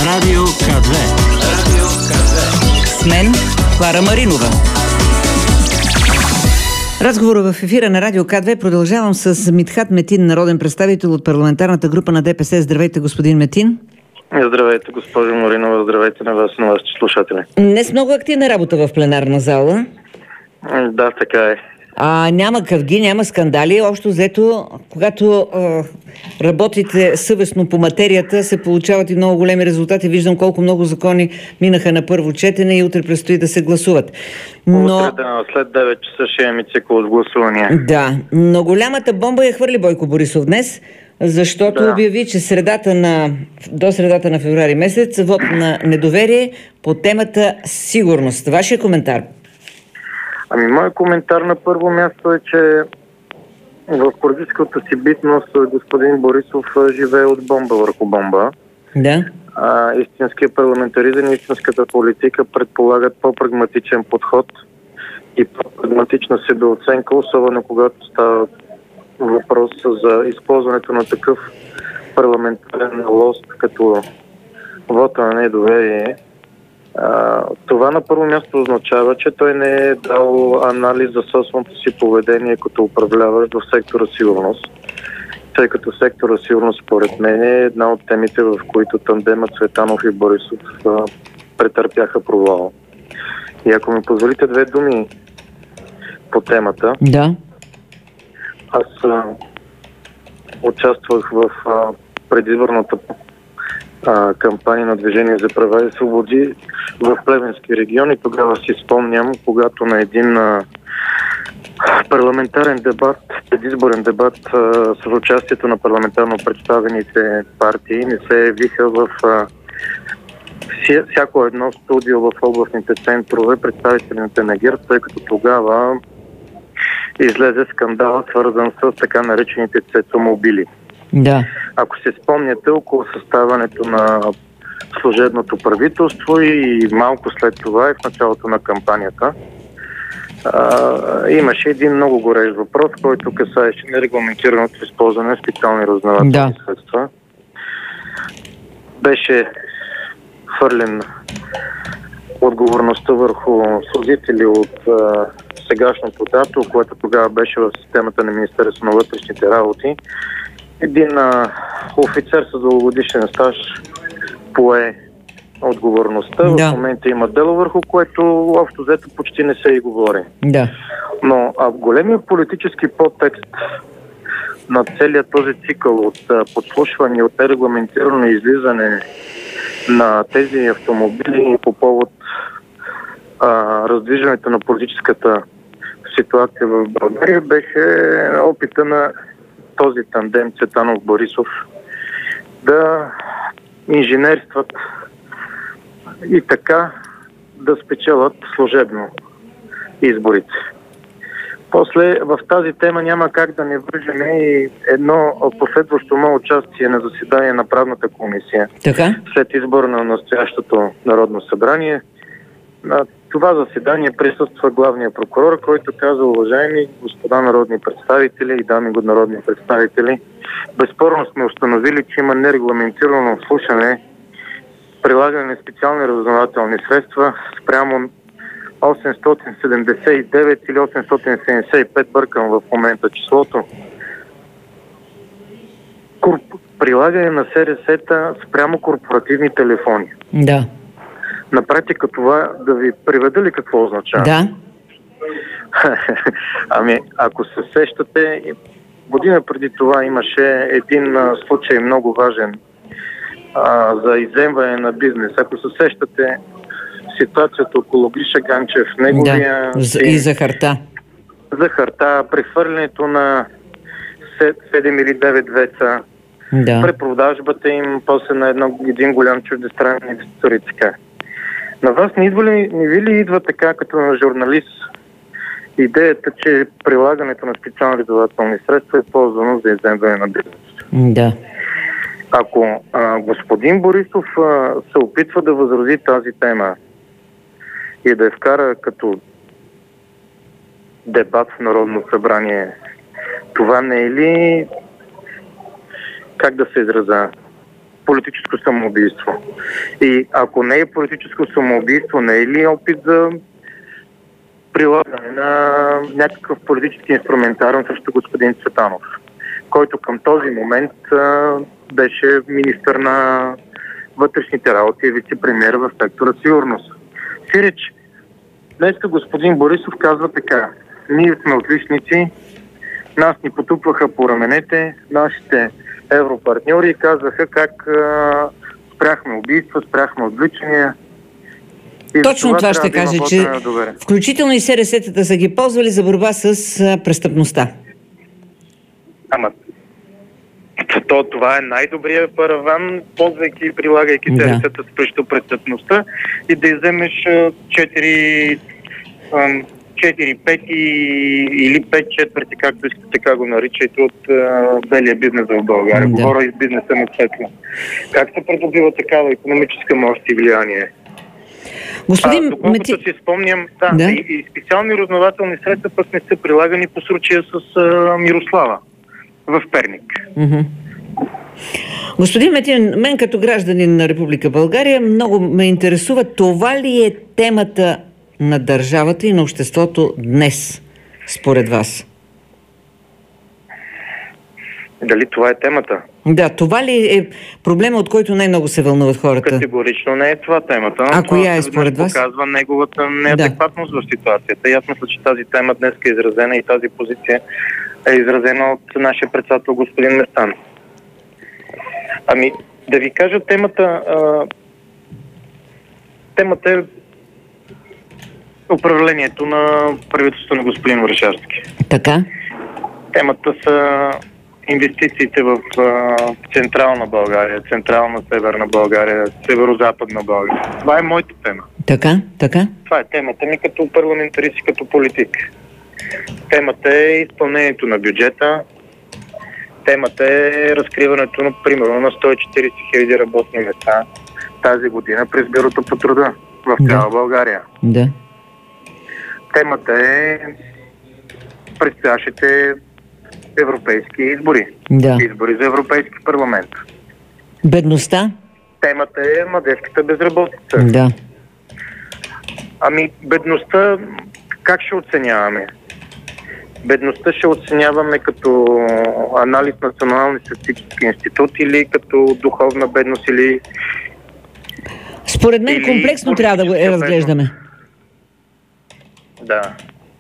Радио К2. Радио К2. С мен Клара Маринова. Разговора в ефира на Радио К2 продължавам с Митхат Метин, народен представител от парламентарната група на ДПС. Здравейте, господин Метин. Здравейте, госпожо Маринова. Здравейте на вас и на вашите слушатели. Днес много активна работа в пленарна зала. Да, така е. Няма къвги, няма скандали. Общо взето, когато работите съвестно по материята, се получават и много големи резултати. Виждам колко много закони минаха на първо четене и утре предстои да се гласуват. Утре, след 9 часа ще имаме цикъл от гласувания. Да, но голямата бомба я хвърли Бойко Борисов днес, защото обяви, че до средата на февруари месец вот на недоверие по темата сигурност. Вашия коментар? Моят коментар на първо място е, че в политическата си битност господин Борисов живее от бомба върху бомба. Да. Истинският парламентаризъм и истинската политика предполагат по-прагматичен подход и по-прагматична себеоценка, особено когато става въпрос за използването на такъв парламентарен лост, като вота на недоверие. Това на първо място означава, че той не е дал анализ за собственото си поведение като управляващ в сектора сигурност, тъй като сектора сигурност според мен е една от темите, в които тандемът Цветанов и Борисов претърпяха провал. И ако ми позволите две думи по темата. Да. Аз участвах в предизборната кампания на Движение за права и свободи в Плевенски регион и тогава си спомням, когато на един парламентарен дебат, предизборен дебат с участието на парламентарно представените партии не се явиха в всяко едно студио в областните центрове представителите на ГЕРБ, тъй като тогава излезе скандал, свързан с така наречените цецомобили. Да. Ако се спомняте, около съставането на служебното правителство и малко след това и в началото на кампанията имаше един много горещ въпрос, който касаеше нерегламентираното използване на специални разузнавателни средства. Беше хвърлен отговорността върху служители от сегашното ДАТО, което тогава беше в системата на Министерството на вътрешните работи. Един офицер с дългогодишен стаж пое отговорността. В момента има дело, върху което общо взето почти не се и говори. Да. Но големия политически подтекст на целият този цикъл от подслушване, от нерегламентирано излизане на тези автомобили по повод раздвижването на политическата ситуация в България беше опита на този тандем Цветанов-Борисов да инженерстват и така да спечелят служебно изборите. После в тази тема няма как да не вържем и едно последващо мое участие на заседание на правната комисия. Така? След избора на настоящото Народно събрание. На това заседание присъства главният прокурор, който каза: уважаеми господа народни представители и дами и народни представители, безспорно сме установили, че има нерегламентирано слушане, прилагане на специални разузнавателни средства спрямо 879 или 875, бъркам в момента числото, прилагане на СРС-та спрямо корпоративни телефони. Да. На практика това да ви приведа ли какво означава? Да. Ако се сещате, година преди това имаше един случай много важен за изземване на бизнес. Ако се сещате ситуацията около Гриша Ганчев, неговия... Да, и захарта. Захарта, прехвърлянето на 7 или 9 веца, препродажбата им, после на един голям чуждестранен инвеститор и така. На вас не ви ли идва така, като на журналист, идеята, че прилагането на специални разузнавателни средства е ползвано за изземване на бизнес? Да. Ако господин Борисов се опитва да възрази тази тема и да я вкара като дебат в Народно събрание, това не е ли, как да се изразя, политическо самоубийство? И ако не е политическо самоубийство, не е ли опит за прилагане на някакъв политически инструментариум срещу господин Цветанов, който към този момент беше министър на вътрешните работи и вице-премиер в сектора сигурност? Сиреч, днеска господин Борисов казва така: ние сме отличници, нас ни потупваха по раменете нашите европартньори и казаха как спряхме убийства, спряхме отвличания. Точно това ще кажа, че включително и СРС-тата са ги ползвали за борба с престъпността. Ама, това е най-добрият параван, ползвайки и прилагайки СРС-та срещу престъпността, и да изземеш 4 пети или 5 четвърти, както искате, така го наричайте, от белия бизнес в България. Да. Говоря и с бизнеса на светло. Как се придобива такава икономическа мощ и влияние? Доколкото си спомням, и специални разузнавателни средства пък не са прилагани по случая с Мирослава в Перник. Господин Метин, мен като гражданин на Република България много ме интересува, това ли е темата на държавата и на обществото днес, според вас? Дали това е темата? Да, това ли е проблема, от който най-много се вълнуват хората? Категорично не е това темата. А коя е според вас? Показва неговата неадекватност в ситуацията. И аз мисля, че тази тема днес е изразена и тази позиция е изразена от нашия председател господин Местан. Ами, да ви кажа темата... Темата е управлението на правителството на господин Орешарски. Така? Темата са инвестициите в Централна България, Централна Северна България, Северо-Западна България. Това е моята тема. Така? Това е темата ми като парламентарист и като политик. Темата е изпълнението на бюджета. Темата е разкриването на, примерно, на 140 000 работни места тази година през Бюрото по труда в цяла България. Да. Темата е предстоящите европейски избори. Да. Избори за Европейски парламент. Бедността? Темата е младежката безработица. Да. Ами, бедността как ще оценяваме? Бедността ще оценяваме като анализ на Националния статистически институт или като духовна бедност или... Според мен комплексно трябва да го разглеждаме. Да.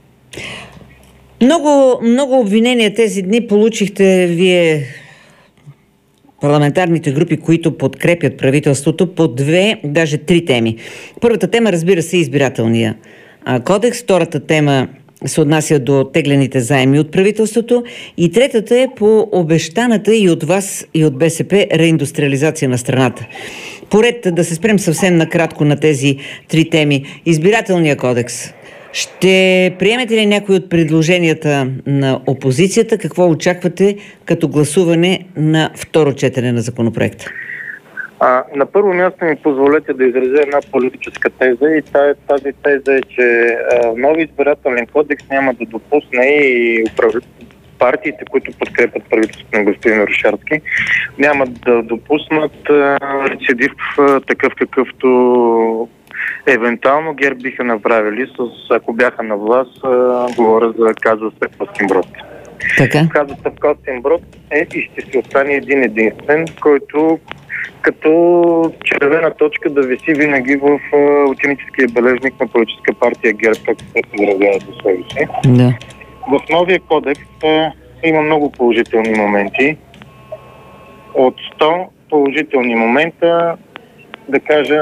Много обвинения тези дни получихте вие, парламентарните групи, които подкрепят правителството, по 2, даже 3 теми. Първата тема, разбира се, е избирателния кодекс. Втората тема се отнася до теглените заеми от правителството. И третата е по обещаната и от вас, и от БСП реиндустриализация на страната. Поред да се спрем съвсем накратко на тези 3 теми. Избирателния кодекс. Ще приемете ли някои от предложенията на опозицията? Какво очаквате като гласуване на второ четене на законопроекта? На първо място ми позволете да изразя една политическа теза, и тази теза е, че нови избирателен кодекс няма да допусне и партиите, които подкрепят правителството на господин Орешарски, няма да допуснат рецидив такъв, какъвто евентуално ГЕРБ биха направили, ако бяха на власт, говоря за казуса Костинброд. Казусът Костинброд е и ще се остане един единствен, който като червена точка да виси винаги в ученическия бележник на политическа партия ГЕРБ, както се изразяват за себе си. Да. В новия кодекс има много положителни моменти. От 100 положителни момента, да кажа,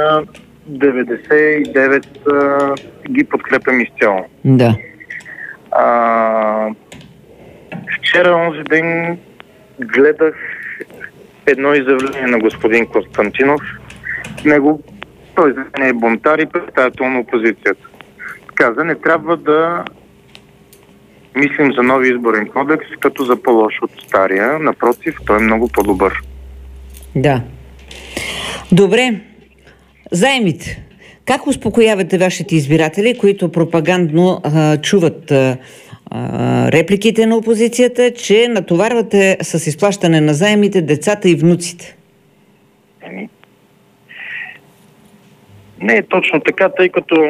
99 ги подкрепям изцяло. Да. Вчера, онзи ден, гледах едно изявление на господин Константинов. Той не е бунтар и представител на опозицията. Каза, не трябва да мислим за нови изборен кодекс като за по-лош от стария. Напротив, той е много по-добър. Да. Добре. Заемите. Как успокоявате вашите избиратели, които пропагандно чуват репликите на опозицията, че натоварвате с изплащане на заемите децата и внуците? Не е точно така, тъй като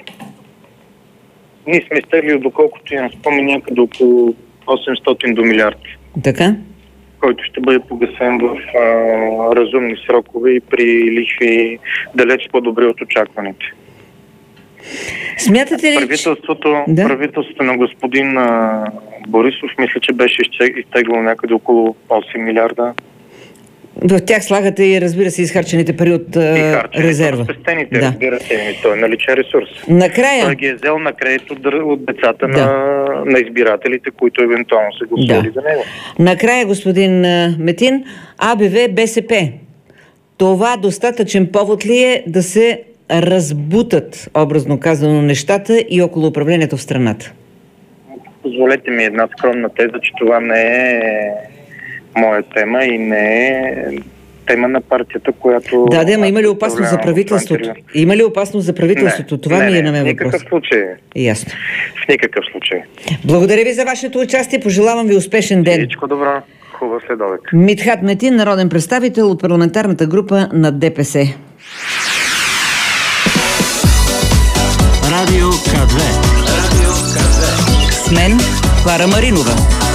ние сме изтегли, доколкото имам спомен, някъде около 800 до милиард. Така? Който ще бъде погасен в разумни срокове и при лихви далеч по-добри от очакваните. Смятате ли, правителството на господин Борисов, мисля, че беше изтегло някъде около 8 милиарда. В тях слагате и, разбира се, изхарчените пари от резерва. Спестените, разбира се, той е наличен ресурс. Накрая... Той ги е взел на кредит от децата на избирателите, които евентуално са гласували за него. Накрая, господин Метин, АБВ, БСП. Това достатъчен повод ли е да се разбутат, образно казано, нещата и около управлението в страната? Позволете ми една скромна теза, че това не е моя тема и не е тема на партията, която... ама има ли опасност за правителството? Има ли опасност за правителството? Това ми е на мен въпрос. В никакъв случай. Ясно. В никакъв случай. Благодаря ви за вашето участие. Пожелавам ви успешен ден. Всичко добро. Хубав следобед. Митхат Метин, народен представител от парламентарната група на ДПС. Радио К2. С мен Клара Маринова.